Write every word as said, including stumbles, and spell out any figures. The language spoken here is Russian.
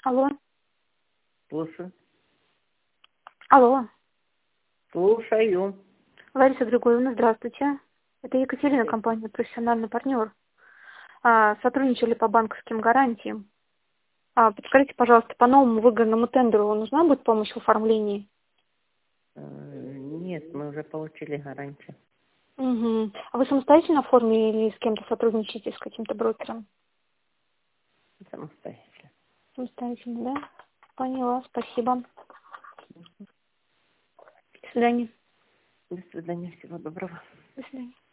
Алло. Слушаю. Алло. Слушаю. Лариса Григорьевна, здравствуйте. Это Екатерина, компания «Профессиональный партнер». А, сотрудничали по банковским гарантиям. А, подскажите, пожалуйста, по новому выигранному тендеру нужна будет помощь в оформлении? Нет, мы уже получили гарантию. Угу. А вы самостоятельно оформили или с кем-то сотрудничаете, с каким-то брокером? Самостоятельно. Самостоятельно, да? Поняла, спасибо. До свидания. До свидания, всего доброго. До свидания.